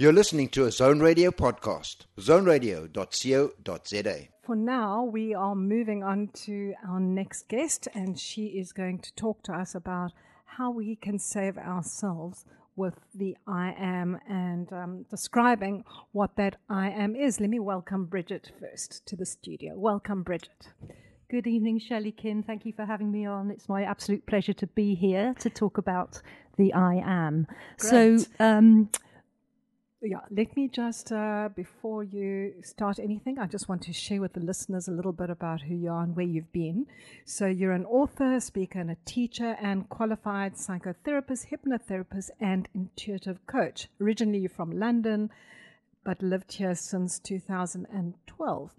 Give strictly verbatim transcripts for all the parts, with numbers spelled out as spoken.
You're listening to a Zone Radio podcast, zone radio dot co dot za. For now, we are moving on to our next guest, and she is going to talk to us about how we can save ourselves with the I am and um, describing what that I am is. Let me welcome Bridget first to the studio. Welcome, Bridget. Good evening, Shelley Kim. Thank you for having me on. It's my absolute pleasure to be here to talk about the I am. Great. So, um, yeah, let me just, uh, before you start anything, I just want to share with the listeners a little bit about who you are and where you've been. So you're an author, speaker, and a teacher, and qualified psychotherapist, hypnotherapist, and intuitive coach. Originally, you're from London, but lived here since two thousand twelve.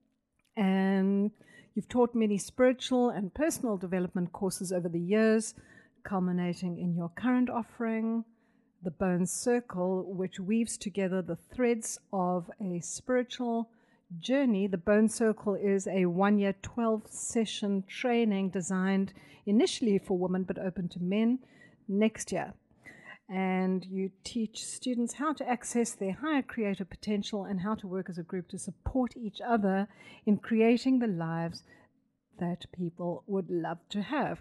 And you've taught many spiritual and personal development courses over the years, culminating in your current offering, The Bone Circle, which weaves together the threads of a spiritual journey. The Bone Circle is a one-year, twelve-session training designed initially for women but open to men next year. And you teach students how to access their higher creative potential and how to work as a group to support each other in creating the lives that people would love to have.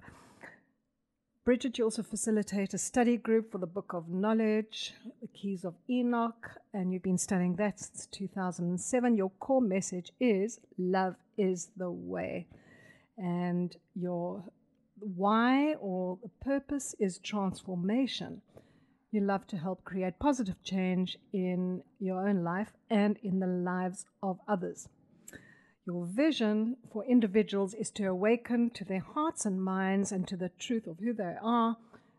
Bridget, you also facilitate a study group for the Book of Knowledge, The Keys of Enoch, and you've been studying that since two thousand seven. Your core message is love is the way. And your why or the purpose is transformation. You love to help create positive change in your own life and in the lives of others. Your vision for individuals is to awaken to their hearts and minds and to the truth of who they are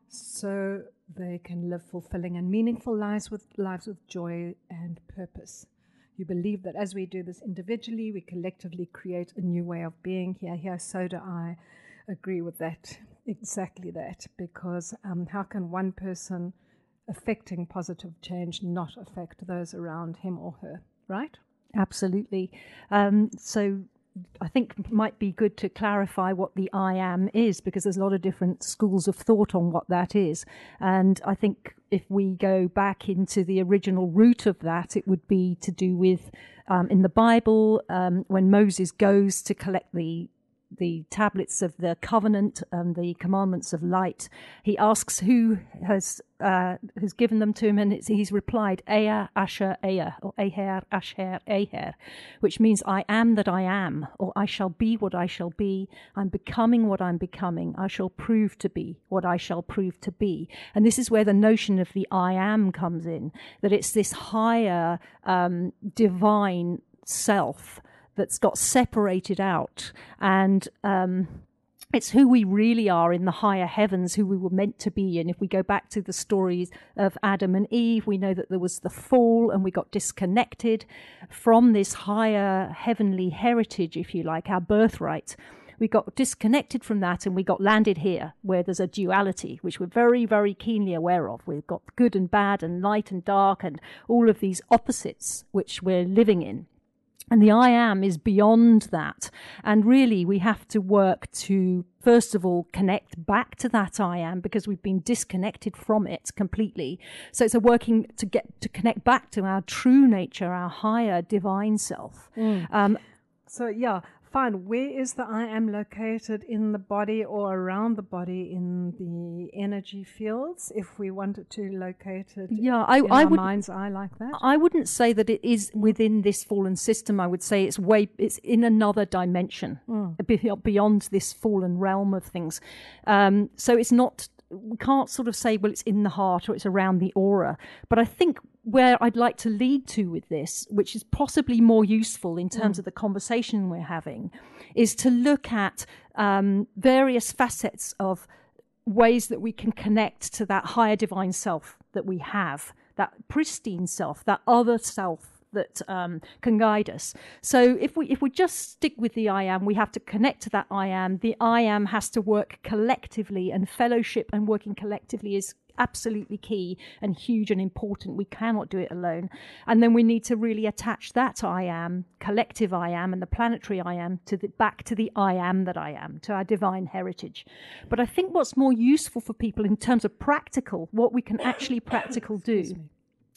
so they can live fulfilling and meaningful lives with lives with joy and purpose. You believe that as we do this individually, we collectively create a new way of being. Here, here, so do I agree with that, exactly that, because um, how can one person affecting positive change not affect those around him or her, right? Absolutely. Um, so I think it might be good to clarify what the I am is, because there's a lot of different schools of thought on what that is. And I think if we go back into the original root of that, it would be to do with, um, in the Bible, um, when Moses goes to collect the the tablets of the covenant and the commandments of light, he asks who has uh, has given them to him, and it's, he's replied, Ea, Asher, Ea, or Eher, Asher, Eher, which means I am that I am, or I shall be what I shall be, I'm becoming what I'm becoming, I shall prove to be what I shall prove to be. And this is where the notion of the I am comes in, that it's this higher um, divine self that's got separated out, and um, it's who we really are in the higher heavens, who we were meant to be. And if we go back to the stories of Adam and Eve, we know that there was the fall and we got disconnected from this higher heavenly heritage, if you like, our birthright. We got disconnected from that and we got landed here where there's a duality, which we're very, very keenly aware of. We've got good and bad and light and dark and all of these opposites which we're living in. And the I am is beyond that. And really, we have to work to, first of all, connect back to that I am, because we've been disconnected from it completely. So it's a working to get to connect back to our true nature, our higher divine self. Mm. Um, so, yeah, fine. Where is the I am located in the body or around the body in the energy fields, if we wanted to locate it yeah, I, in I our would, mind's eye like that? I wouldn't say that it is within this fallen system. I would say it's way it's in another dimension, mm. beyond this fallen realm of things. Um, so it's not, we can't sort of say, well, it's in the heart or it's around the aura. But I think where I'd like to lead to with this, which is possibly more useful in terms mm. of the conversation we're having, is to look at um, various facets of ways that we can connect to that higher divine self that we have, that pristine self, that other self that um, can guide us. So if we if we just stick with the I am, we have to connect to that I am. The I am has to work collectively, and fellowship and working collectively is absolutely key and huge and important. We cannot do it alone. And then we need to really attach that I am, collective I am, and the planetary I am to the back to the I am that I am, to our divine heritage. But I think what's more useful for people in terms of practical, what we can actually practical do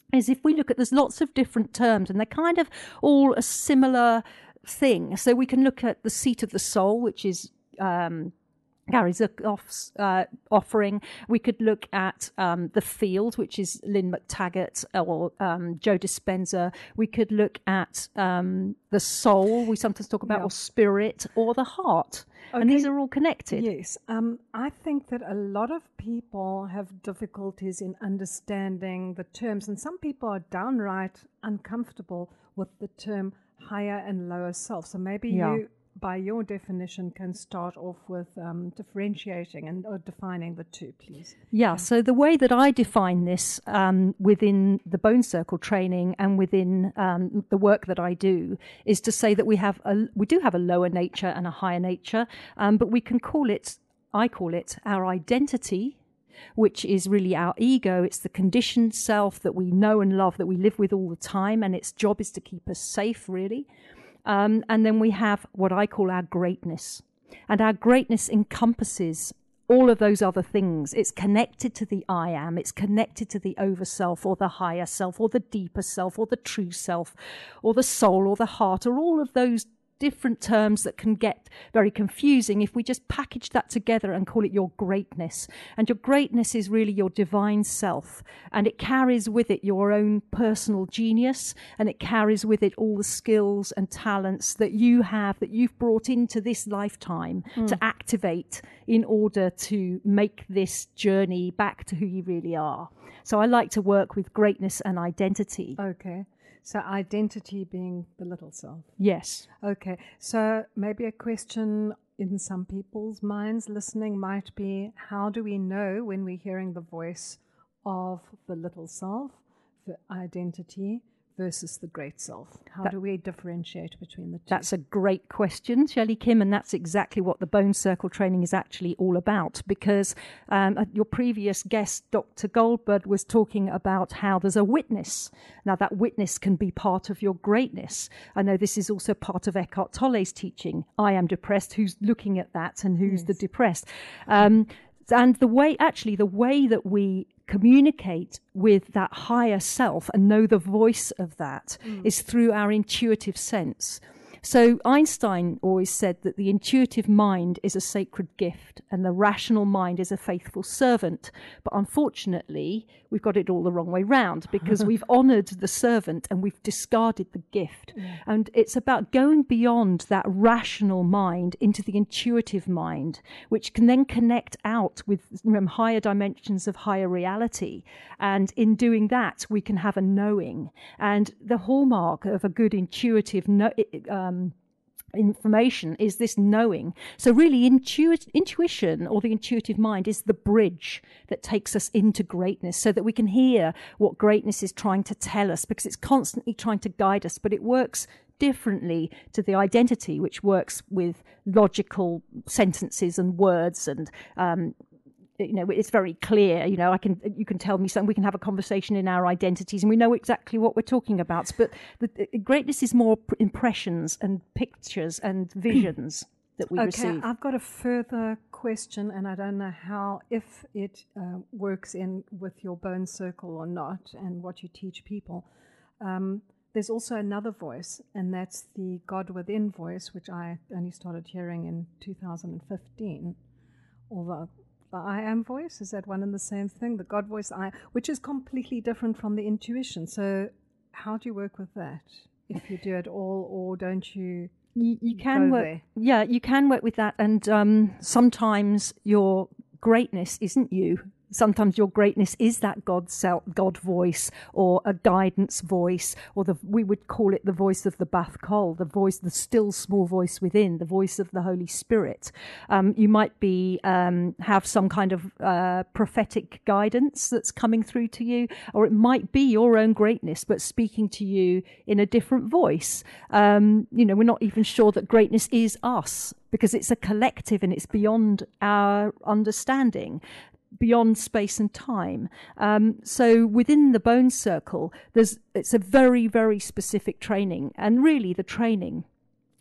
is if we look at, there's lots of different terms and they're kind of all a similar thing. So we can look at the seat of the soul, which is um, Gary Zukauf's uh, offering. We could look at um, the field, which is Lynn McTaggart or um, Joe Dispenza. We could look at um, the soul, we sometimes talk about, yeah. or spirit, or the heart. Okay. And these are all connected. Yes. Um, I think that a lot of people have difficulties in understanding the terms, and some people are downright uncomfortable with the term higher and lower self. So maybe yeah. you, by your definition, can start off with um, differentiating and or defining the two, please. Yeah, so the way that I define this um, within the Bone Circle training and within um, the work that I do is to say that we have a, we do have a lower nature and a higher nature, um, but we can call it, I call it our identity, which is really our ego. It's the conditioned self that we know and love, that we live with all the time, and its job is to keep us safe, really. Um, and then we have what I call our greatness. And our greatness encompasses all of those other things. It's connected to the I am. It's connected to the over self or the higher self or the deeper self or the true self or the soul or the heart or all of those different terms that can get very confusing if we just package that together and call it your greatness. And your greatness is really your divine self, and it carries with it your own personal genius, and it carries with it all the skills and talents that you have, that you've brought into this lifetime mm. to activate in order to make this journey back to who you really are. So I like to work with greatness and identity. Okay. So identity being the little self. Yes. Okay. So maybe a question in some people's minds listening might be, how do we know when we're hearing the voice of the little self, the identity, versus the great self? How that, do we differentiate between the two? That's a great question, Shelley Kim, and that's exactly what the Bone Circle training is actually all about, because um, your previous guest, Doctor Goldberg, was talking about how there's a witness. Now, that witness can be part of your greatness. I know this is also part of Eckhart Tolle's teaching. I am depressed. Who's looking at that, and who's yes. the depressed? Um, and the way, actually, the way that we communicate with that higher self and know the voice of that mm. is through our intuitive sense. So Einstein always said that the intuitive mind is a sacred gift and the rational mind is a faithful servant. But unfortunately, we've got it all the wrong way round, because we've honoured the servant and we've discarded the gift. Yeah. And it's about going beyond that rational mind into the intuitive mind, which can then connect out with um, higher dimensions of higher reality. And in doing that, we can have a knowing. And the hallmark of a good intuitive no- um, information is this knowing. So really intuit- intuition or the intuitive mind is the bridge that takes us into greatness, so that we can hear what greatness is trying to tell us, because it's constantly trying to guide us, but it works differently to the identity, which works with logical sentences and words and um, you know, it's very clear, you know, I can, you can tell me something, we can have a conversation in our identities and we know exactly what we're talking about. But the, the greatness is more impressions and pictures and visions that we okay, receive. Okay, I've got a further question, and I don't know how, if it uh, works in with your Bone Circle or not, and what you teach people. Um, there's also another voice, and that's the God within voice, which I only started hearing in two thousand fifteen, although the I am voice, is that one and the same thing? The God voice, I, which is completely different from the intuition. So how do you work with that? If you do it all, or don't you? You, you can go work. There? Yeah, you can work with that. And um, sometimes your greatness isn't you. Sometimes your greatness is that God self, God voice, or a guidance voice, or the we would call it the voice of the Bath Kol, the voice, the still small voice within, the voice of the Holy Spirit. Um, you might be um, have some kind of uh, prophetic guidance that's coming through to you, or it might be your own greatness, but speaking to you in a different voice. Um, you know, we're not even sure that greatness is us, because it's a collective and it's beyond our understanding, beyond space and time. Um, so within the Bone Circle, there's it's a very, very specific training. And really the training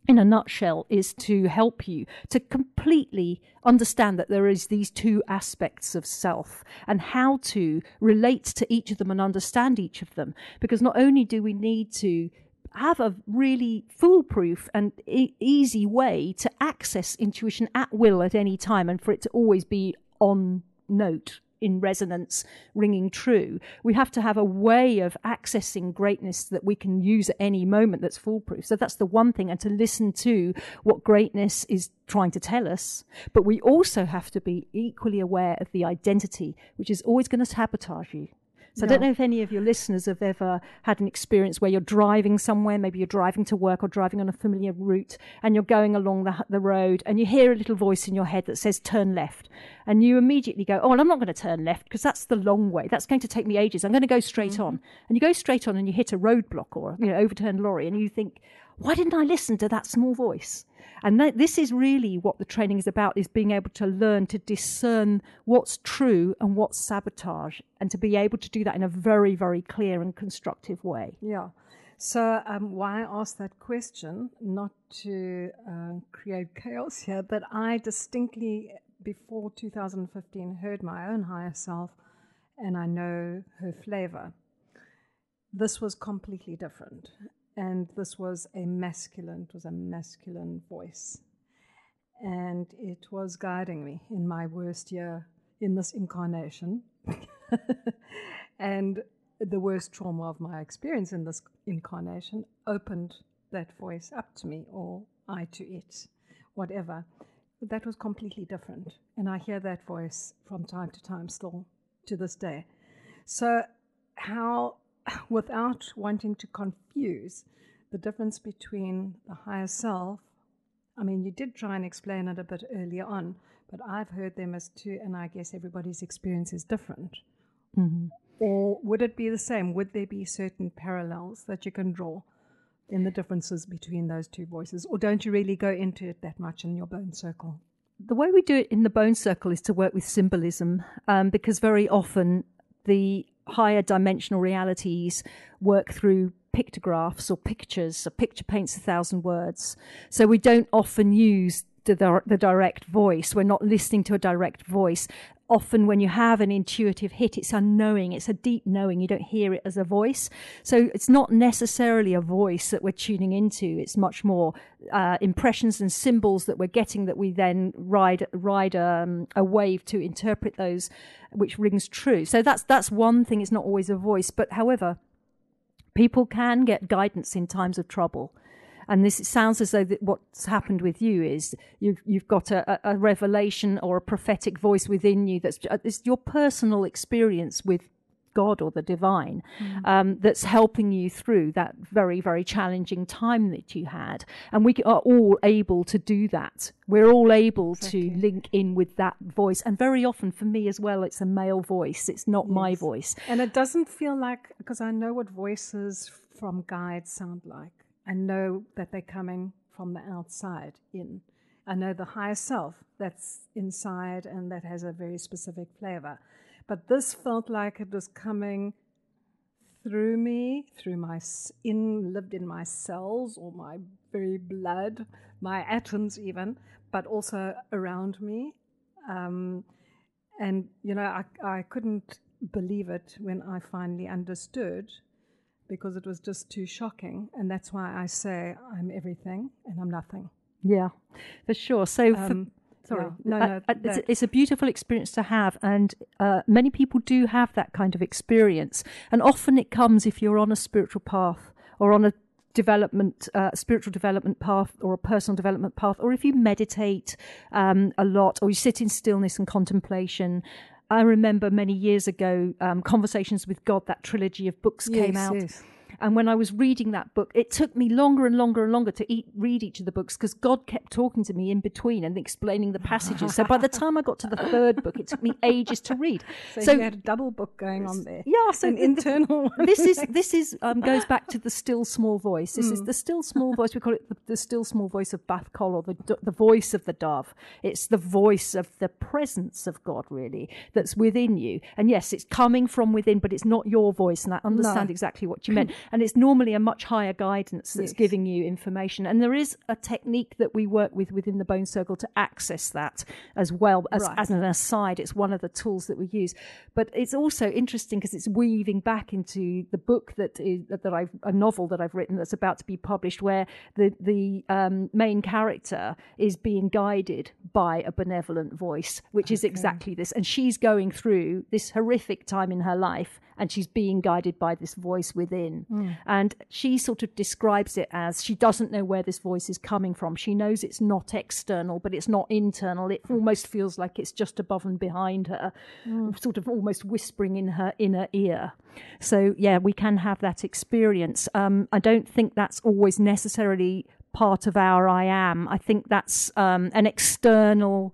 in a nutshell, is to help you to completely understand that there is these two aspects of self and how to relate to each of them and understand each of them. Because not only do we need to have a really foolproof and e- easy way to access intuition at will at any time, and for it to always be on note, in resonance, ringing true, we have to have a way of accessing greatness that we can use at any moment that's foolproof. So that's the one thing, and to listen to what greatness is trying to tell us. But we also have to be equally aware of the identity, which is always going to sabotage you. So I don't know if any of your listeners have ever had an experience where you're driving somewhere, maybe you're driving to work or driving on a familiar route, and you're going along the, the road and you hear a little voice in your head that says turn left, and you immediately go, oh, well, I'm not going to turn left because that's the long way. That's going to take me ages. I'm going to go straight mm-hmm. on. And you go straight on and you hit a roadblock or, you know, overturned lorry, and you think, why didn't I listen to that small voice? And that, this is really what the training is about, is being able to learn to discern what's true and what's sabotage, and to be able to do that in a very, very clear and constructive way. Yeah. So um, why I asked that question, not to uh, create chaos here, but I distinctly, before two thousand fifteen, heard my own higher self, and I know her flavor. This was completely different. And this was a masculine, it was a masculine voice. And it was guiding me in my worst year in this incarnation. And the worst trauma of my experience in this incarnation opened that voice up to me, or I to it, whatever. But that was completely different. And I hear that voice from time to time still to this day. So how... without wanting to confuse the difference between the higher self, I mean, you did try and explain it a bit earlier on, but I've heard them as two, and I guess everybody's experience is different. Mm-hmm. Or would it be the same? Would there be certain parallels that you can draw in the differences between those two voices? Or don't you really go into it that much in your bone circle? The way we do it in the bone circle is to work with symbolism, um, because very often the higher dimensional realities work through pictographs or pictures. A picture paints a thousand words. So we don't often use the, the direct voice. We're not listening to a direct voice. Often when you have an intuitive hit, it's unknowing. It's a deep knowing. You don't hear it as a voice. So it's not necessarily a voice that we're tuning into. It's much more uh, impressions and symbols that we're getting, that we then ride ride um, a wave to interpret those, which rings true. So that's that's one thing. It's not always a voice. But however, people can get guidance in times of trouble. And this, it sounds as though that what's happened with you is you've, you've got a, a revelation or a prophetic voice within you that's it's your personal experience with God or the divine, mm. um, that's helping you through that very, very challenging time that you had. And we are all able to do that. We're all able exactly. to link in with that voice. And very often for me as well, it's a male voice. It's not yes. my voice. And it doesn't feel like, because I know what voices from guides sound like. I know that they're coming from the outside in. I know the higher self that's inside and that has a very specific flavor. But this felt like it was coming through me, through my in, lived in my cells or my very blood, my atoms even, but also around me. Um, and, you know, I, I couldn't believe it when I finally understood, because it was just too shocking. And that's why I say I'm everything and I'm nothing. Yeah, for sure. So, um, for, sorry, uh, no, uh, no. Uh, it's, it's a beautiful experience to have. And uh, many people do have that kind of experience. And often it comes if you're on a spiritual path or on a development, uh, spiritual development path or a personal development path, or if you meditate um, a lot or you sit in stillness and contemplation. I remember many years ago, um, Conversations with God, that trilogy of books yes, came out. Yes. And when I was reading that book, it took me longer and longer and longer to eat, read each of the books, because God kept talking to me in between and explaining the passages. So by the time I got to the third book, it took me ages to read. So, so you had a double book going on there. Yeah, so an the, internal one. This is this is um, goes back to the still small voice. This mm. is the still small voice. We call it the, the still small voice of Bath Col, or the the voice of the dove. It's the voice of the presence of God, really, that's within you. And yes, it's coming from within, but it's not your voice. And I understand no. exactly what you meant. and it's normally a much higher guidance that's Yes. giving you information. And there is a technique that we work with within the Bone Circle to access that as well as, Right. as an aside. It's one of the tools that we use. But it's also interesting because it's weaving back into the book that is that I've a novel that I've written that's about to be published, where the the um, main character is being guided by a benevolent voice, which is Okay. exactly this. And she's going through this horrific time in her life, and she's being guided by this voice within. Mm. And she sort of describes it as she doesn't know where this voice is coming from. She knows it's not external, but it's not internal. It almost feels like it's just above and behind her, Mm. sort of almost whispering in her inner ear. So, yeah, we can have that experience. Um, I don't think that's always necessarily part of our I am. I think that's um, an external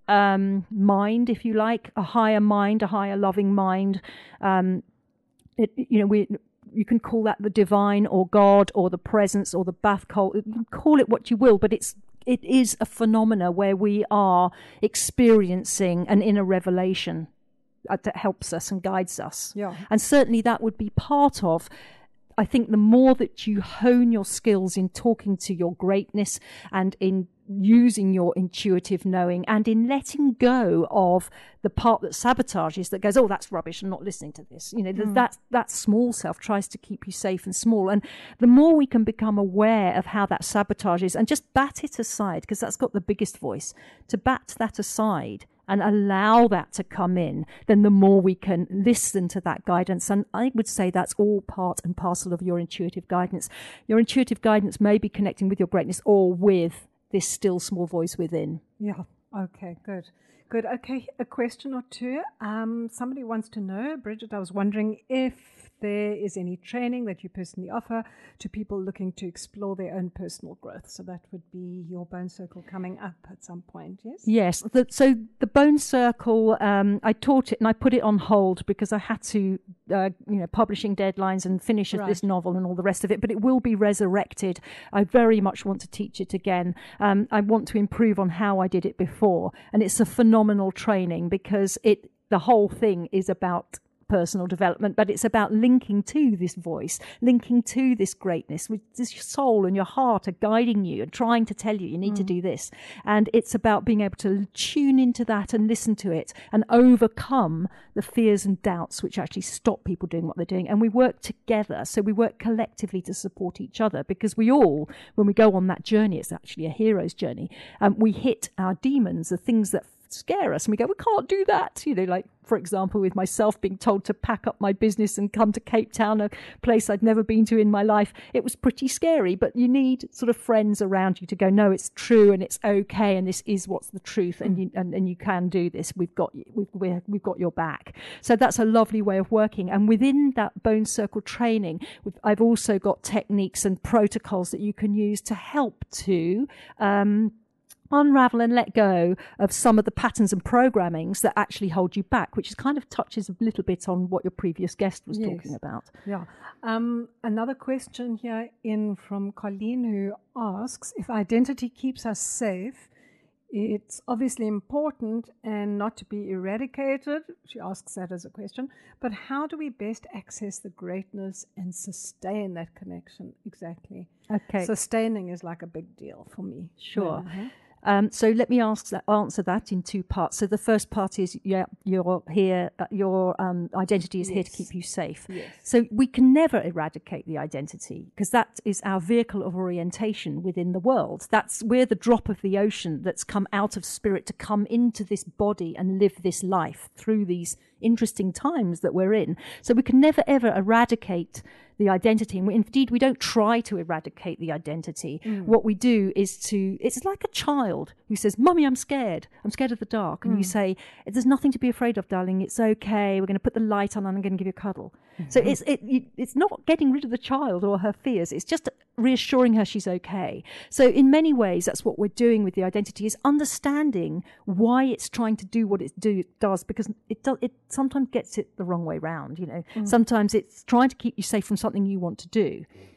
um, mind, if you like, a higher mind, a higher loving mind. Um, it, you know, we you can call that the divine or God or the presence or the bath cult. You can call it what you will, but it's it is a phenomena where we are experiencing an inner revelation uh, that helps us and guides us. Yeah. And certainly that would be part of, I think, the more that you hone your skills in talking to your greatness and in using your intuitive knowing and in letting go of the part that sabotages, that goes, oh, that's rubbish, I'm not listening to this. You know, Mm. that, that small self tries to keep you safe and small. And the more we can become aware of how that sabotages and just bat it aside, because that's got the biggest voice, to bat that aside and allow that to come in, then the more we can listen to that guidance. And I would say that's all part and parcel of your intuitive guidance. Your intuitive guidance may be connecting with your greatness or with this still small voice within. Yeah. Okay, good. Good. Okay, a question or two. Um, somebody wants to know, Bridget, I was wondering if there is any training that you personally offer to people looking to explore their own personal growth. So that would be your Bone Circle coming up at some point, yes? Yes. The, so the Bone Circle, um, I taught it and I put it on hold because I had to, uh, you know, publishing deadlines and finish Right. this novel and all the rest of it. But it will be resurrected. I very much want to teach it again. Um, I want to improve on how I did it before. And it's a phenomenal training because it the whole thing is about personal development, but it's about linking to this voice, linking to this greatness, which is your soul and your heart are guiding you and trying to tell you you need mm. to do this. And it's about being able to tune into that and listen to it and overcome the fears and doubts which actually stop people doing what they're doing. And we work together. So we work collectively to support each other, because we all, when we go on that journey, it's actually a hero's journey. Um, we hit our demons, the things that scare us, and we go, we can't do that. You know, like, for example, with myself being told to pack up my business and come to Cape Town, a place I'd never been to in my life. It was pretty scary, but you need sort of friends around you to go, no, it's true and it's okay, and this is what's the truth, and you and, and you can do this. We've got you. We've, we're, we've got your back. So that's a lovely way of working. And within that Bone Circle training, I've also got techniques and protocols that you can use to help to um, unravel and let go of some of the patterns and programmings that actually hold you back, which is kind of touches a little bit on what your previous guest was Yes. talking about. Yeah. Um, another question here in from Colleen, who asks, if identity keeps us safe, it's obviously important and not to be eradicated. She asks that as a question. But how do we best access the greatness and sustain that connection? Exactly. Okay. Sustaining is like a big deal for me. Sure. Uh-huh. Um, so let me ask that, answer that in two parts. So the first part is, yeah, you're here, uh, your um, identity is Yes. here to keep you safe. Yes. So we can never eradicate the identity, because that is our vehicle of orientation within the world. That's we're the drop of the ocean that's come out of spirit to come into this body and live this life through these interesting times that we're in. So we can never ever eradicate the identity, and we, indeed we don't try to eradicate the identity. Mm. What we do is to, it's like a child who says, Mummy, I'm scared. I'm scared of the dark. And mm. you say, there's nothing to be afraid of, darling. It's okay. We're going to put the light on and I'm going to give you a cuddle. Mm-hmm. So it's it, you, it's not getting rid of the child or her fears. It's just reassuring her she's okay. So in many ways, that's what we're doing with the identity, is understanding why it's trying to do what it do, does, because it do, it sometimes gets it the wrong way round. You know, mm. sometimes it's trying to keep you safe from something you want to do.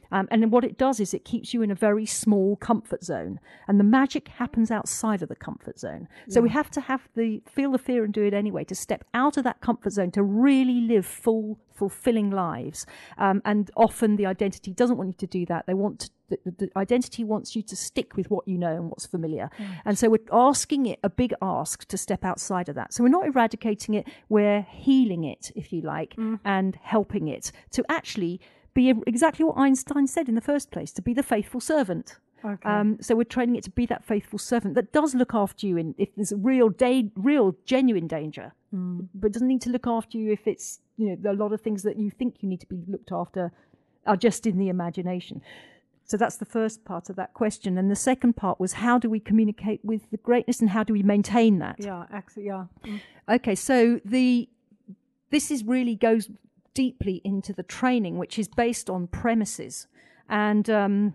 Um, and then what it does is it keeps you in a very small comfort zone, and the magic happens outside of the comfort zone. So yeah. we have to have the feel the fear and do it anyway, to step out of that comfort zone, to really live full, fulfilling lives. Um, and often the identity doesn't want you to do that. They want to, the, the identity wants you to stick with what you know and what's familiar. Mm. And so we're asking it a big ask to step outside of that. So we're not eradicating it, we're healing it, if you like, mm. and helping it to actually be exactly what Einstein said in the first place, to be the faithful servant. Okay. Um, so we're training it to be that faithful servant that does look after you in, if there's a real, da- real genuine danger, mm. but doesn't need to look after you if it's, you know, a lot of things that you think you need to be looked after are just in the imagination. So that's the first part of that question. And the second part was, how do we communicate with the greatness and how do we maintain that? Yeah, actually, yeah. Mm. Okay, so the this is really goes deeply into the training, which is based on premises. And um,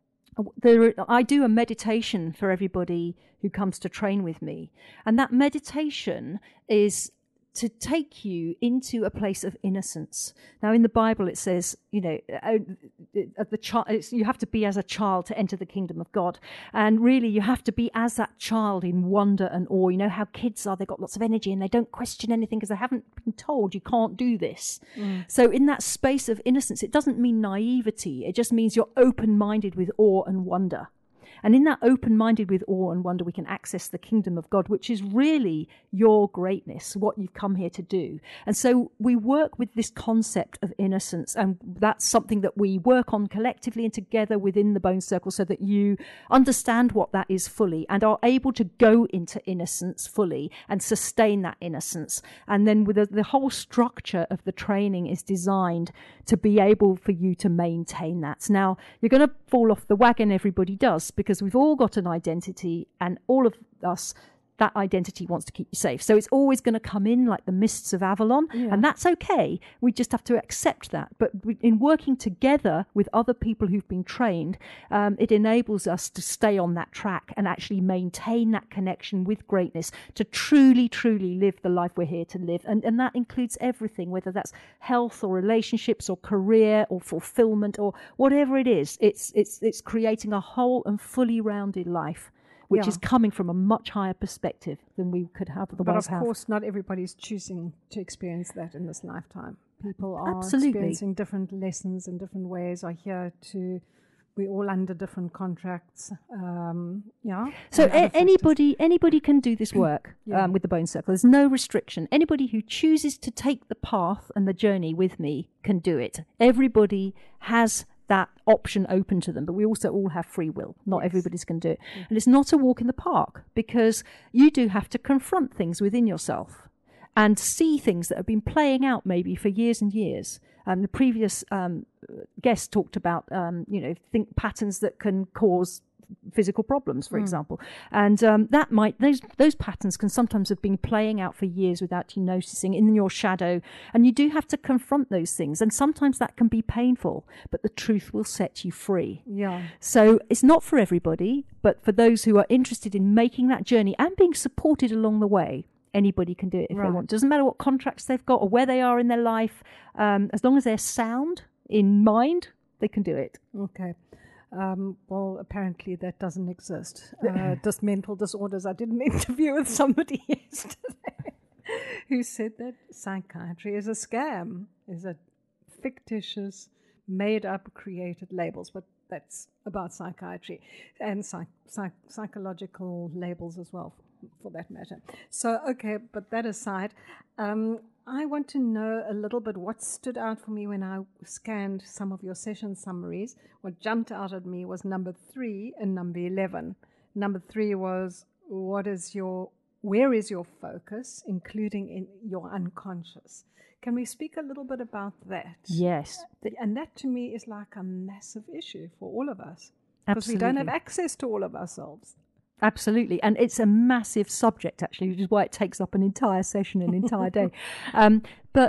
there, I do a meditation for everybody who comes to train with me. And that meditation is to take you into a place of innocence. Now, in the Bible, it says, you know, uh, the child, you have to be as a child to enter the kingdom of God. And really, you have to be as that child in wonder and awe. You know how kids are, they've got lots of energy and they don't question anything because they haven't been told you can't do this. Mm. So in that space of innocence, it doesn't mean naivety. It just means you're open-minded with awe and wonder. And in that open-minded with awe and wonder, we can access the kingdom of God, which is really your greatness, what you've come here to do. And so we work with this concept of innocence, and that's something that we work on collectively and together within the Bone Circle so that you understand what that is fully and are able to go into innocence fully and sustain that innocence. And then with the, the whole structure of the training is designed to be able for you to maintain that. Now, you're going to fall off the wagon, everybody does, because we've all got an identity, and all of us, that identity wants to keep you safe. So it's always going to come in like the mists of Avalon, yeah. and that's okay. We just have to accept that. But in working together with other people who've been trained, um, it enables us to stay on that track and actually maintain that connection with greatness, to truly, truly live the life we're here to live. And, and that includes everything, whether that's health or relationships or career or fulfillment or whatever it is. It's, it's, it's creating a whole and fully rounded life, which yeah. is coming from a much higher perspective than we could have otherwise have. But of course, have. Not everybody's choosing to experience that in this lifetime. People are Absolutely. experiencing different lessons in different ways, are here to... We're all under different contracts, um, yeah. So a- anybody anybody can do this work yeah. um, with the Bone Circle. There's no restriction. Anybody who chooses to take the path and the journey with me can do it. Everybody has that option open to them, but we also all have free will. Not yes. everybody's going to do it. Mm-hmm. And it's not a walk in the park, because you do have to confront things within yourself and see things that have been playing out maybe for years and years. Um, the previous um, guest talked about, um, you know, think patterns that can cause physical problems, for mm. example. And um, that might, those those patterns can sometimes have been playing out for years without you noticing in your shadow. And you do have to confront those things. And sometimes that can be painful, but the truth will set you free. Yeah. So it's not for everybody, but for those who are interested in making that journey and being supported along the way, anybody can do it if right. they want. Doesn't matter what contracts they've got or where they are in their life. Um, as long as they're sound in mind, they can do it. Okay. Um, well, apparently that doesn't exist. Uh, just mental disorders. I did an interview with somebody yesterday who said that psychiatry is a scam, is a fictitious, made-up, created labels. But that's about psychiatry and psych- psych- psychological labels as well, for that matter. So, okay, but that aside, um, I want to know a little bit what stood out for me when I scanned some of your session summaries. What jumped out at me was number three and number eleven. Number three was, what is your, where is your focus, including in your unconscious? Can we speak a little bit about that? Yes. And that to me is like a massive issue for all of us. Because we don't have access to all of ourselves. Absolutely. And it's a massive subject, actually, which is why it takes up an entire session, an entire day. Um, but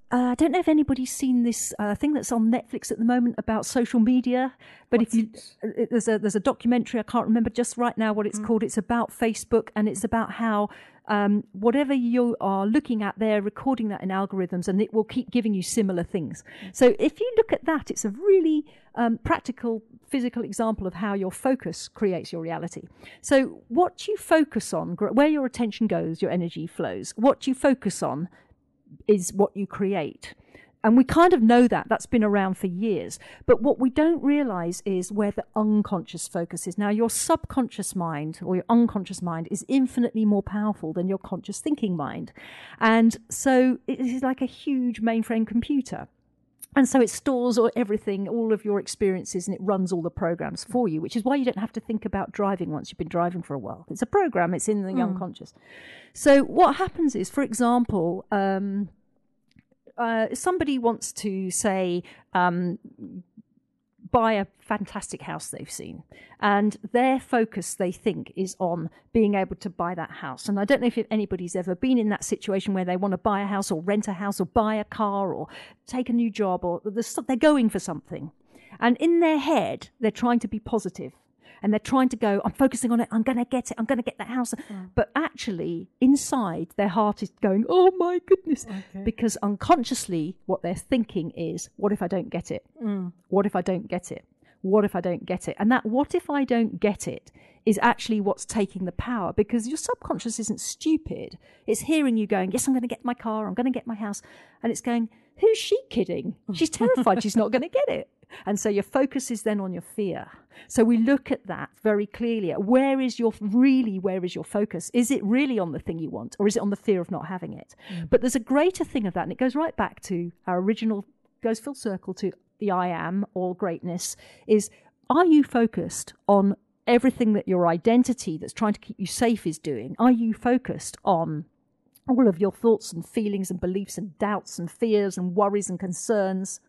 uh, I don't know if anybody's seen this uh, thing that's on Netflix at the moment about social media. But What's if you, it, there's a there's a documentary. I can't remember just right now what it's mm. called. It's about Facebook, and it's about how um, whatever you are looking at, they're recording that in algorithms, and it will keep giving you similar things. Mm. So if you look at that, it's a really um, practical, physical example of how your focus creates your reality. So what you focus on, where your attention goes, your energy flows. What you focus on is what you create. And we kind of know that. That's been around for years. But what we don't realize is where the unconscious focus is. Now, your subconscious mind or your unconscious mind is infinitely more powerful than your conscious thinking mind. And so it is like a huge mainframe computer. And so it stores all, everything, all of your experiences, and it runs all the programs for you, which is why you don't have to think about driving once you've been driving for a while. It's a program. It's in the mm. unconscious. So what happens is, for example, um, uh, somebody wants to say, um, buy a fantastic house they've seen, and their focus, they think, is on being able to buy that house. And I don't know if anybody's ever been in that situation where they want to buy a house or rent a house or buy a car or take a new job, or they're going for something. And in their head, they're trying to be positive. And they're trying to go, I'm focusing on it, I'm going to get it, I'm going to get that house. Mm. But actually, inside, their heart is going, oh my goodness. Okay. Because unconsciously, what they're thinking is, what if I don't get it? Mm. What if I don't get it? What if I don't get it? And that what if I don't get it is actually what's taking the power, because your subconscious isn't stupid. It's hearing you going, yes, I'm going to get my car, I'm going to get my house. And it's going, who's she kidding? She's terrified she's not going to get it. And so your focus is then on your fear. So we look at that very clearly. Where is your, really, where is your focus? Is it really on the thing you want, or is it on the fear of not having it? Mm. But there's a greater thing of that, and it goes right back to our original, goes full circle to the I am, all greatness, is, are you focused on everything that your identity that's trying to keep you safe is doing? Are you focused on all of your thoughts and feelings and beliefs and doubts and fears and worries and concerns?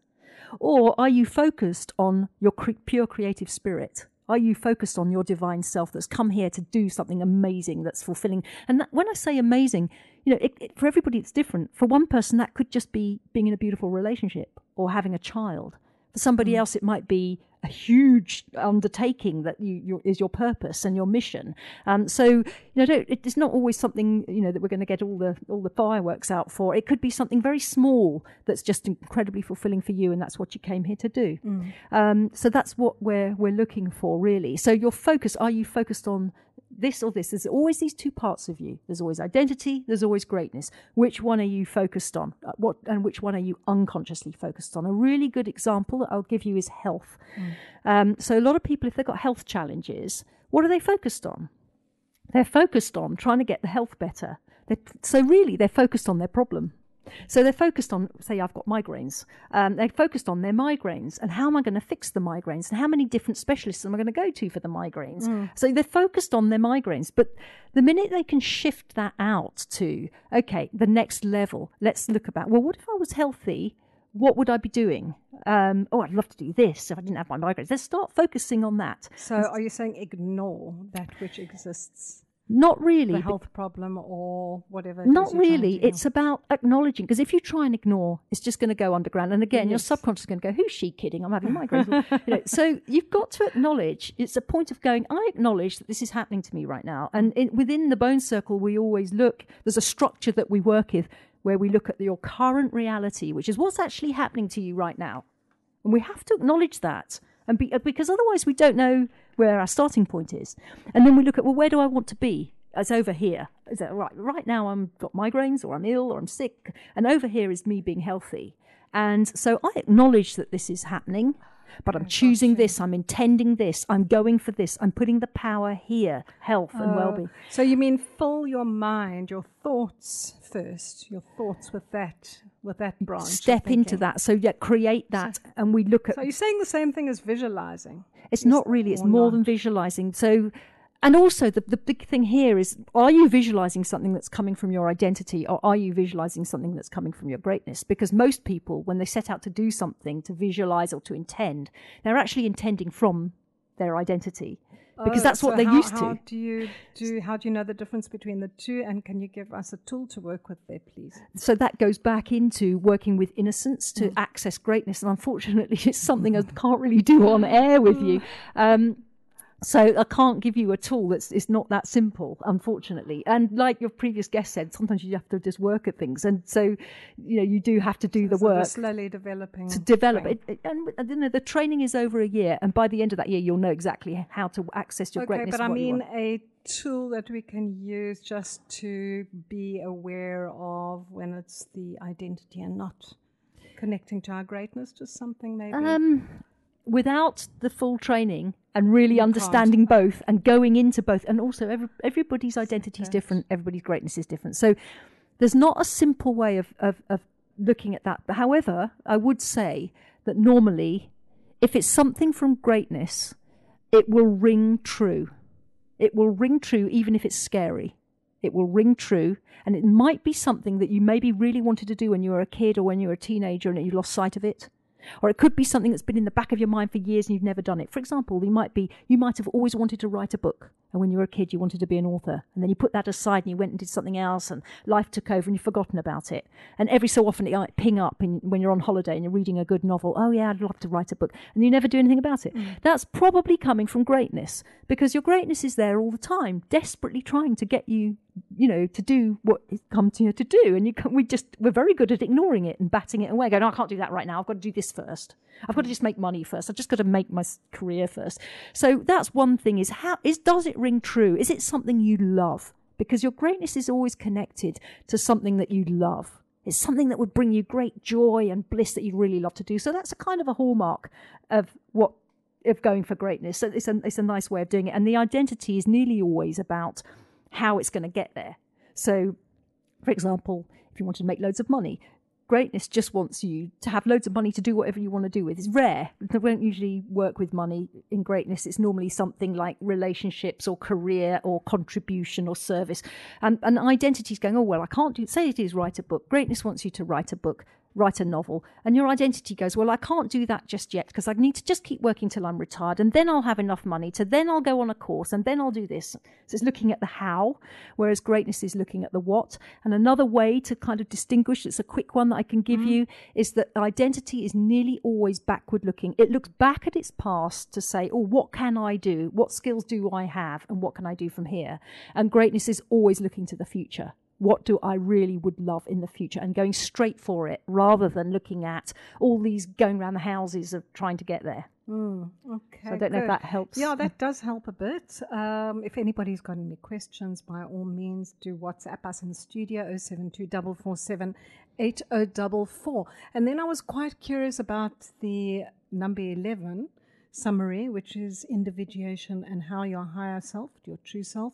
Or are you focused on your cre- pure creative spirit? Are you focused on your divine self that's come here to do something amazing, that's fulfilling? And that, when I say amazing, you know, it, it, for everybody it's different. For one person, that could just be being in a beautiful relationship or having a child. For somebody mm. else, it might be a huge undertaking that you, your, is your purpose and your mission. Um, so, you know, don't, it's not always something, you know, that we're going to get all the all the fireworks out for. It could be something very small that's just incredibly fulfilling for you, and that's what you came here to do. Mm. Um, so that's what we're we're looking for, really. So your focus, are you focused on this or this? There's always these two parts of you. There's always identity, there's always greatness. Which one are you focused on? What and which one are you unconsciously focused on? A really good example that I'll give you is health. Mm. Um, so a lot of people, if they've got health challenges, what are they focused on? They're focused on trying to get the health better. They're, so really, they're focused on their problem. So they're focused on, say, I've got migraines. Um, they're focused on their migraines and how am I going to fix the migraines and how many different specialists am I going to go to for the migraines. Mm. So they're focused on their migraines. But the minute they can shift that out to, okay, the next level, let's look about, well, what if I was healthy? What would I be doing? Um, oh, I'd love to do this if I didn't have my migraines. Let's start focusing on that. So are you saying ignore that which exists? Not really. The health problem or whatever. Not really. It's about acknowledging, because if you try and ignore, it's just going to go underground. And again, yes. your subconscious is going to go, who's she kidding? I'm having migraines. you know, so you've got to acknowledge, it's a point of going, I acknowledge that this is happening to me right now. And in, within the bone circle, we always look, there's a structure that we work with where we look at your current reality, which is what's actually happening to you right now. And we have to acknowledge that. And be, because otherwise we don't know where our starting point is. And then we look at, well, where do I want to be? It's over here. Is that right? Right now I'm got migraines, or I'm ill, or I'm sick. And over here is me being healthy. And so I acknowledge that this is happening, but I'm choosing this, I'm intending this, I'm going for this, I'm putting the power here, health and uh, well-being. So you mean fill your mind, your thoughts first, your thoughts with that with that branch. Step into that. So yeah, create that, so, and we look at... So you're saying the same thing as visualizing? It's not really, it's more not? than visualizing. So... And also, the, the big thing here is, are you visualizing something that's coming from your identity, or are you visualizing something that's coming from your greatness? Because most people, when they set out to do something, to visualize or to intend, they're actually intending from their identity. because Oh, that's what so they're how, used how to. do you do? How do you know the difference between the two? And can you give us a tool to work with there, please? So that goes back into working with innocence to mm. access greatness. And unfortunately, it's something I can't really do on air with you. Um, So I can't give you a tool that's it's not that simple, unfortunately. And like your previous guest said, sometimes you have to just work at things, and so you know you do have to do so the work. Slowly developing to develop it. it and, and you know, the training is over a year, and by the end of that year, you'll know exactly how to access your okay, greatness. Okay, but I mean a tool that we can use just to be aware of when it's the identity and not connecting to our greatness, just something maybe. Um, without the full training and really you understanding can't. both and going into both, and also every, everybody's identity is different, everybody's greatness is different. So there's not a simple way of, of, of looking at that. But however, I would say that normally, if it's something from greatness, it will ring true. It will ring true even if it's scary. It will ring true, and it might be something that you maybe really wanted to do when you were a kid or when you were a teenager and you lost sight of it. Or it could be something that's been in the back of your mind for years and you've never done it. For example, you might be you might have always wanted to write a book, and when you were a kid you wanted to be an author, and then you put that aside and you went and did something else, and life took over and you've forgotten about it. And every so often it might ping up in, when you're on holiday and you're reading a good novel. Oh yeah, I'd love to write a book, and you never do anything about it. Mm. That's probably coming from greatness, because your greatness is there all the time, desperately trying to get you, you know, to do what it's come to you to do. And you can, we just we're very good at ignoring it and batting it away, going, oh, I can't do that right now. I've got to do this first. I've got to just make money first. I've just got to make my career first. So that's one thing: is how is does it ring true? Is it something you love? Because your greatness is always connected to something that you love. It's something that would bring you great joy and bliss that you really love to do. So that's a kind of a hallmark of what of going for greatness. So it's a it's a nice way of doing it. And the identity is nearly always about how it's going to get there. So, for example, if you wanted to make loads of money, greatness just wants you to have loads of money to do whatever you want to do with. It's rare. They won't usually work with money in greatness. It's normally something like relationships or career or contribution or service. And, and identity is going, oh, well, I can't do, say it is write a book. Greatness wants you to write a book, write a novel. And your identity goes, well, I can't do that just yet because I need to just keep working till I'm retired, and then I'll have enough money to then I'll go on a course, and then I'll do this. So it's looking at the how, whereas greatness is looking at the what. And another way to kind of distinguish, it's a quick one that I can give mm. you, is that identity is nearly always backward looking. It looks back at its past to say, oh, what can I do? What skills do I have? And what can I do from here? And greatness is always looking to the future. What do I really would love in the future, and going straight for it rather than looking at all these going around the houses of trying to get there. Mm, okay, so I don't know good. if that helps. Yeah, that does help a bit. Um, if anybody's got any questions, by all means, do WhatsApp us in the studio, oh seven two four four seven eight oh four four. And then I was quite curious about the number eleven summary, which is individuation and how your higher self, your true self,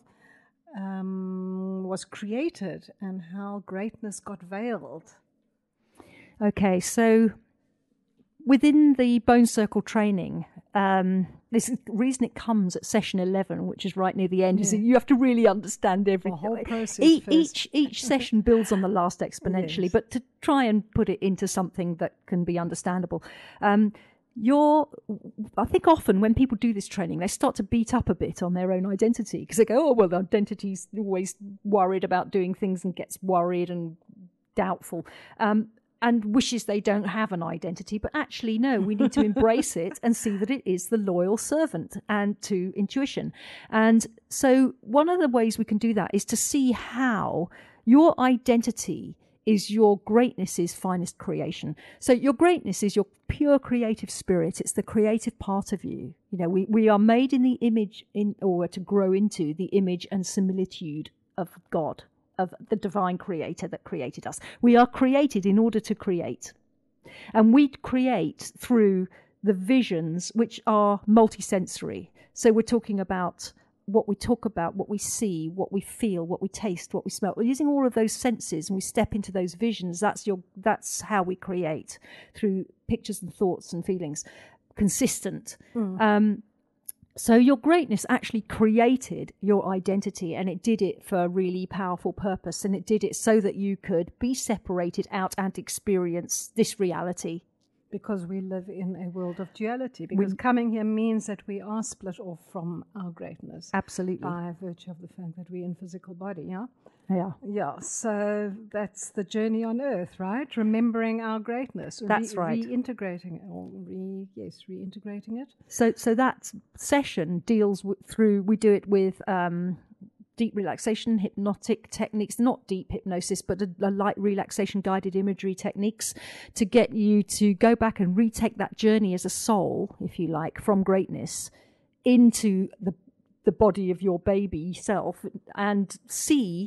Um, was created and how greatness got veiled. Okay, so within the Bone Circle training, um, this is the reason it comes at session eleven, which is right near the end, yeah. is that you have to really understand everything. The whole process e- first. Each each session builds on the last exponentially, yes. but to try and put it into something that can be understandable. Um, You're, I think often when people do this training, they start to beat up a bit on their own identity, because they go, oh, well, the identity's always worried about doing things and gets worried and doubtful um, and wishes they don't have an identity. But actually, no, we need to embrace it and see that it is the loyal servant and to intuition. And so one of the ways we can do that is to see how your identity is your greatness's finest creation. So your greatness is your pure creative spirit. It's the creative part of you. You know, we, we are made in the image, in or to grow into the image and similitude of God, of the divine creator that created us. We are created in order to create. And we create through the visions, which are multisensory. So we're talking about what we talk about, what we see, what we feel, what we taste, what we smell. We're using all of those senses, and we step into those visions. That's your. That's how we create, through pictures and thoughts and feelings, consistent. Mm. Um, so your greatness actually created your identity, and it did it for a really powerful purpose, and it did it so that you could be separated out and experience this reality. because we live in a world of duality. Because we, coming here means that we are split off from our greatness. Absolutely. By virtue of the fact that we're in physical body, yeah? Yeah. Yeah, so that's the journey on earth, right? Remembering our greatness. That's re- right. Reintegrating it, or re, yes, reintegrating it. So so that session deals w- through, we do it with um, deep relaxation, hypnotic techniques, not deep hypnosis, but a, a light relaxation guided imagery techniques to get you to go back and retake that journey as a soul, if you like, from greatness into the the body of your baby self and see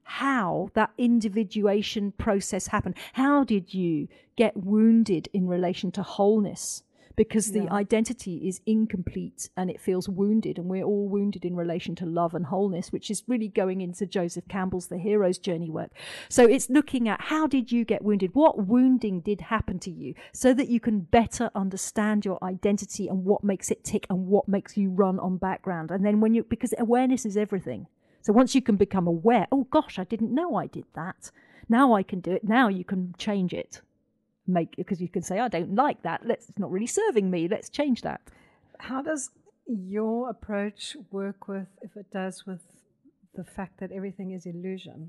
how that individuation process happened. How did you get wounded in relation to wholeness? Because the yeah. identity is incomplete and it feels wounded, and we're all wounded in relation to love and wholeness, which is really going into Joseph Campbell's The Hero's Journey work. So it's looking at how did you get wounded? What wounding did happen to you so that you can better understand your identity and what makes it tick and what makes you run on background. And then when you, because awareness is everything. So once you can become aware, oh gosh, I didn't know I did that. Now I can do it. Now you can change it. Make because you can say, I don't like that. Let's, it's not really serving me. Let's change that. How does your approach work with, if it does, with the fact that everything is illusion,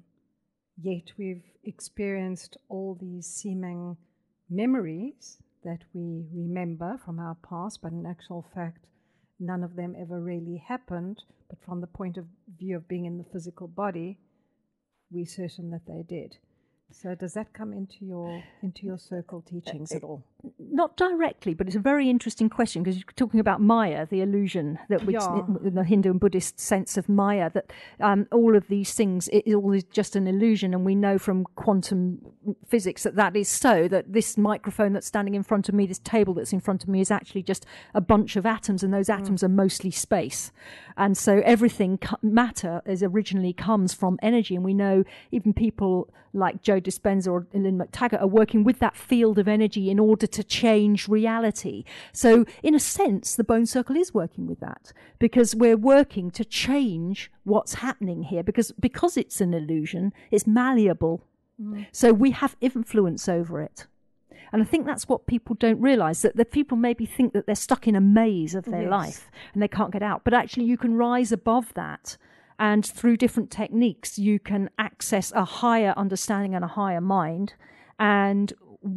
yet we've experienced all these seeming memories that we remember from our past, but in actual fact, none of them ever really happened. But from the point of view of being in the physical body, we're certain that they did. So does that come into your into your circle teachings at all? Not directly, but it's a very interesting question because you're talking about Maya, the illusion that we, yeah. in the Hindu and Buddhist sense of Maya, that um, all of these things, it all is just an illusion, and we know from quantum physics that that is so, that this microphone that's standing in front of me, this table that's in front of me is actually just a bunch of atoms, and those mm. atoms are mostly space. And so everything, matter, is originally comes from energy, and we know even people like Joe Dispenza or Lynn McTaggart are working with that field of energy in order to change reality. So in a sense, the Bone Circle is working with that because we're working to change what's happening here because, because it's an illusion, it's malleable. Mm. So we have influence over it. And I think that's what people don't realise, that the people maybe think that they're stuck in a maze of their yes. life and they can't get out. But actually you can rise above that. And through different techniques, you can access a higher understanding and a higher mind and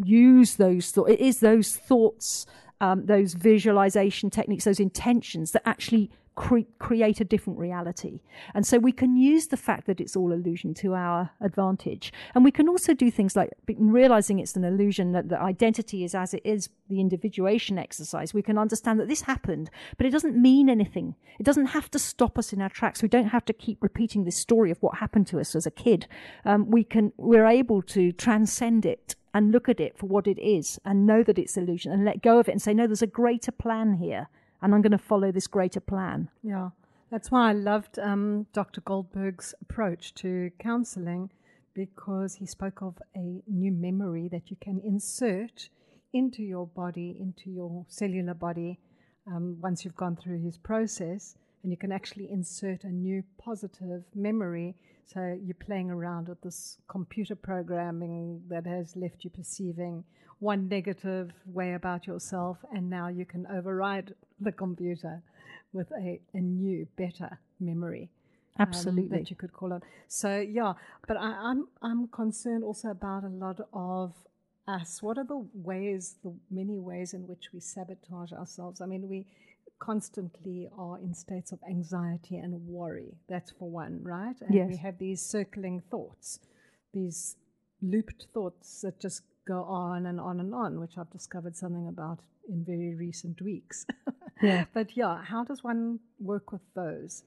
use those thoughts. It is those thoughts, um, those visualization techniques, those intentions that actually cre- create a different reality. And so we can use the fact that it's all illusion to our advantage. And we can also do things like realizing it's an illusion, that the identity is as it is, the individuation exercise. We can understand that this happened, but it doesn't mean anything. It doesn't have to stop us in our tracks. We don't have to keep repeating this story of what happened to us as a kid. Um, we can, we're able to transcend it and look at it for what it is and know that it's illusion and let go of it and say, no, there's a greater plan here. And I'm going to follow this greater plan. Yeah, that's why I loved um, Doctor Goldberg's approach to counseling, because he spoke of a new memory that you can insert into your body, into your cellular body, um, once you've gone through his process, and you can actually insert a new positive memory. So you're playing around with this computer programming that has left you perceiving one negative way about yourself, and now you can override the computer with a, a new, better memory. Absolutely. Um, that you could call it. So, yeah, but I, I'm I'm concerned also about a lot of us. What are the ways, the many ways in which we sabotage ourselves? I mean, we constantly are in states of anxiety and worry. That's for one, right? And yes. we have these circling thoughts, these looped thoughts that just go on and on and on, which I've discovered something about in very recent weeks. Yeah. But yeah, how does one work with those?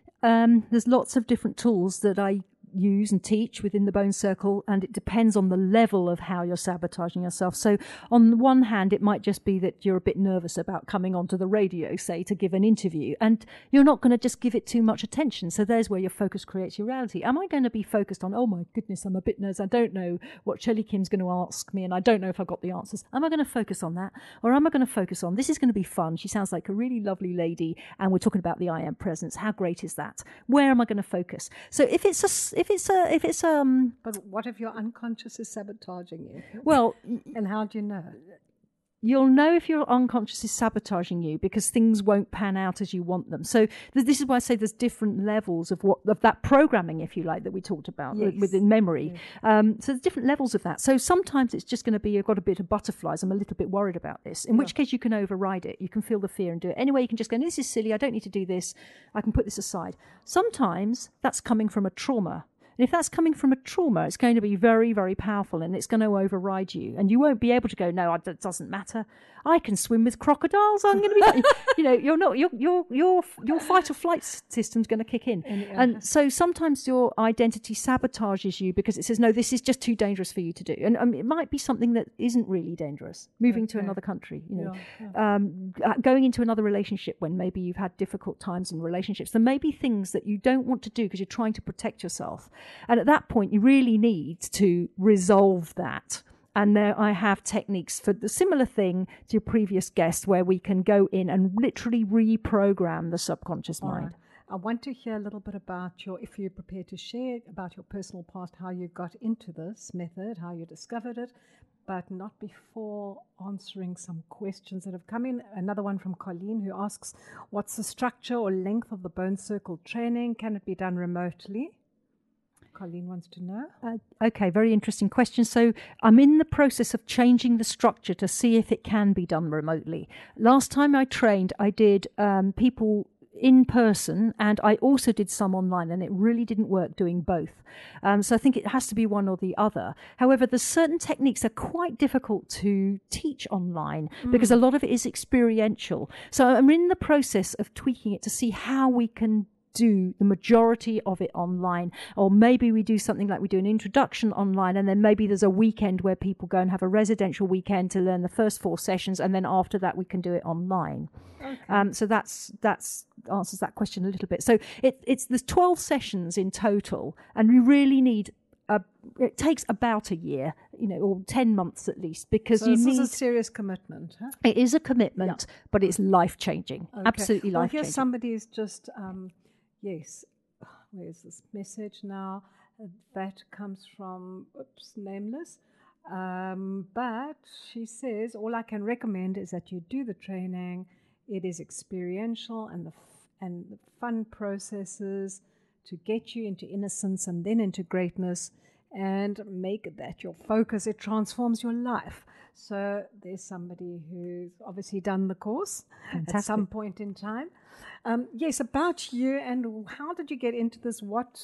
Um, there's lots of different tools that I use and teach within the Bone Circle, and it depends on the level of how you're sabotaging yourself. So on the one hand, it might just be that you're a bit nervous about coming onto the radio, say, to give an interview, and you're not going to just give it too much attention. So there's where your focus creates your reality. Am I going to be focused on, oh my goodness, I'm a bit nervous, I don't know what Shelley Kim's going to ask me, and I don't know if I've got the answers. Am I going to focus on that? Or am I going to focus on, this is going to be fun, she sounds like a really lovely lady, and we're talking about the I Am presence. How great is that? Where am I going to focus? So if it's a If it's a, if it's um, but what if your unconscious is sabotaging you? Well, and how do you know? you'll know if your unconscious is sabotaging you because things won't pan out as you want them. So th- this is why I say there's different levels of what of that programming, if you like, that we talked about yes. within memory. Yes. Um, so there's different levels of that. So sometimes it's just going to be, you've got a bit of butterflies, I'm a little bit worried about this, in yeah. which case you can override it. You can feel the fear and do it. Anyway, you can just go, this is silly, I don't need to do this, I can put this aside. Sometimes that's coming from a trauma. And if that's coming from a trauma, it's going to be very, very powerful, and it's going to override you. And you won't be able to go, no, it doesn't matter. I can swim with crocodiles. I'm going to be, you know, you're not, your your your your fight or flight system's going to kick in. And, yeah. and so sometimes your identity sabotages you because it says, no, this is just too dangerous for you to do. And um, it might be something that isn't really dangerous. Moving okay. to another country, you know, yeah, yeah. Um, going into another relationship when maybe you've had difficult times in relationships. There may be things that you don't want to do because you're trying to protect yourself. And at that point, you really need to resolve that. And there I have techniques for the similar thing to your previous guest, where we can go in and literally reprogram the subconscious All mind. Right. I want to hear a little bit about your, if you're prepared to share about your personal past, how you got into this method, how you discovered it, but not before answering some questions that have come in. Another one from Colleen, who asks, what's the structure or length of the bone circle training? Can it be done remotely? Colleen wants to know. Uh, okay, very interesting question. So I'm in the process of changing the structure to see if it can be done remotely. Last time I trained, I did um, people in person, and I also did some online, and it really didn't work doing both. Um, so I think it has to be one or the other. However, there's certain techniques that are quite difficult to teach online mm. because a lot of it is experiential. So I'm in the process of tweaking it to see how we can do the majority of it online, or maybe we do something like we do an introduction online, and then maybe there's a weekend where people go and have a residential weekend to learn the first four sessions, and then after that we can do it online. Okay. Um, so that's that's answers that question a little bit. So it, it's there's twelve sessions in total, and we really need a, it takes about a year, you know, or ten months at least, because so you this need is a serious commitment. Huh? It is a commitment, yeah. but it's life changing, okay. absolutely well, life changing. Here somebody's just. Um, Yes, where's this message now? Uh, that comes from, oops, nameless. Um, but she says, all I can recommend is that you do the training. It is experiential, and the f- and the fun processes to get you into innocence and then into greatness, and make that your focus. It transforms your life. So there's somebody who's obviously done the course Fantastic. At some point in time. Um, yes, about you, and how did you get into this? What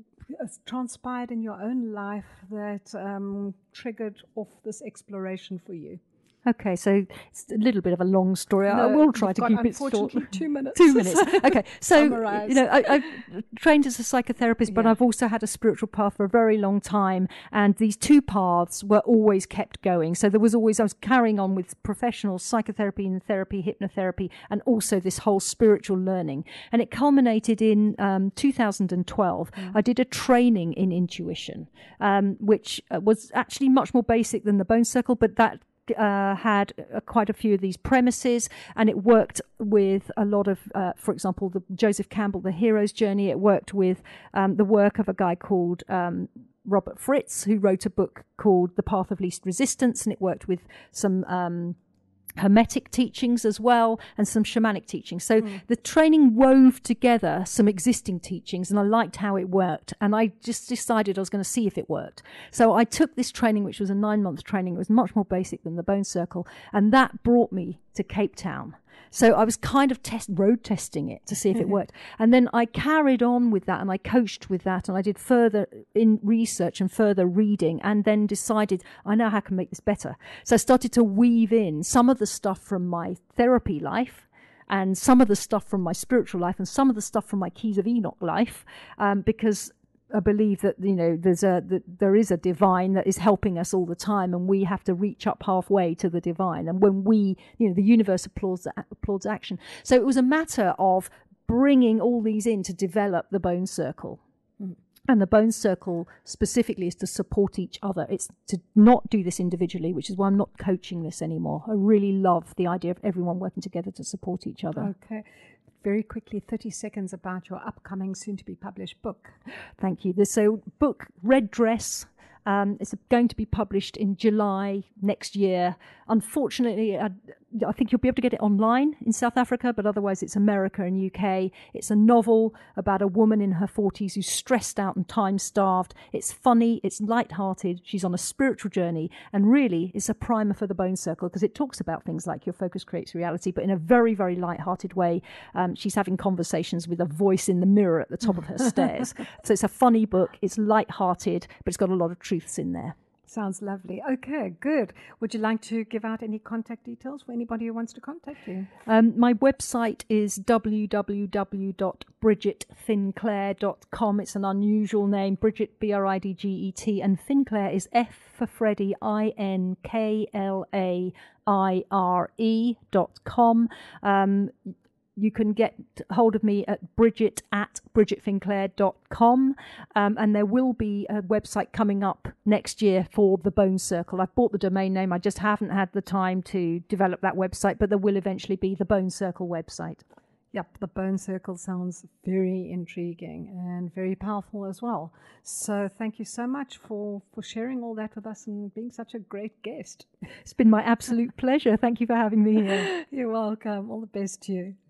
transpired in your own life that um, triggered off this exploration for you? Okay, so it's a little bit of a long story. No, I will try to got, keep it short. Two minutes. Two minutes. Okay, so Summarize. you know, I, I've trained as a psychotherapist, but yeah. I've also had a spiritual path for a very long time, and these two paths were always kept going. So there was always I was carrying on with professional psychotherapy and therapy, hypnotherapy, and also this whole spiritual learning. And it culminated in um, two thousand twelve. Mm. I did a training in intuition, um, which was actually much more basic than the Bone Circle, but that. Uh, had uh, quite a few of these premises, and it worked with a lot of, uh, for example, the Joseph Campbell, The Hero's Journey. It worked with um, the work of a guy called um, Robert Fritz, who wrote a book called The Path of Least Resistance, and it worked with some um, Hermetic teachings as well, and some shamanic teachings. So mm. the training wove together some existing teachings, and I liked how it worked, and I just decided I was going to see if it worked. So I took this training, which was a nine-month training. It was much more basic than the Bone Circle, and that brought me to Cape Town. So I was kind of test road testing it to see if it worked. And then I carried on with that, and I coached with that, and I did further in research and further reading, and then decided I know how I can make this better. So I started to weave in some of the stuff from my therapy life, and some of the stuff from my spiritual life, and some of the stuff from my Keys of Enoch life, um, because I believe that, you know, there's a that there is a divine that is helping us all the time, and we have to reach up halfway to the divine. And when we, you know, the universe applauds applauds action. So it was a matter of bringing all these in to develop the Bone Circle. Mm. And the Bone Circle specifically is to support each other. It's to not do this individually, which is why I'm not coaching this anymore. I really love the idea of everyone working together to support each other. Okay. Very quickly, thirty seconds about your upcoming soon-to-be-published book. Thank you. The so book, Red Dress, Um, it's going to be published in July next year. Unfortunately, I, I think you'll be able to get it online in South Africa, but otherwise it's America and U K. It's a novel about a woman in her forties who's stressed out and time-starved. It's funny, it's light-hearted, she's on a spiritual journey, and really it's a primer for the Bone Circle because it talks about things like your focus creates reality, but in a very, very light-hearted way. Um, she's having conversations with a voice in the mirror at the top of her stairs. So it's a funny book, it's light-hearted, but it's got a lot of truths in there. Sounds lovely. Okay, good. Would you like to give out any contact details for anybody who wants to contact you? Um, my website is w w w dot bridget finclair dot com. It's an unusual name, Bridget, B R I D G E T, and Finclair is F for Freddie, I N K L A I R E dot com. Um, You can get hold of me at bridget at bridget finclair dot com, um, and there will be a website coming up next year for the Bone Circle. I've bought the domain name, I just haven't had the time to develop that website, but there will eventually be the Bone Circle website. Yep, the Bone Circle sounds very intriguing and very powerful as well. So thank you so much for, for sharing all that with us and being such a great guest. It's been my absolute pleasure. Thank you for having me here. You're welcome. All the best to you.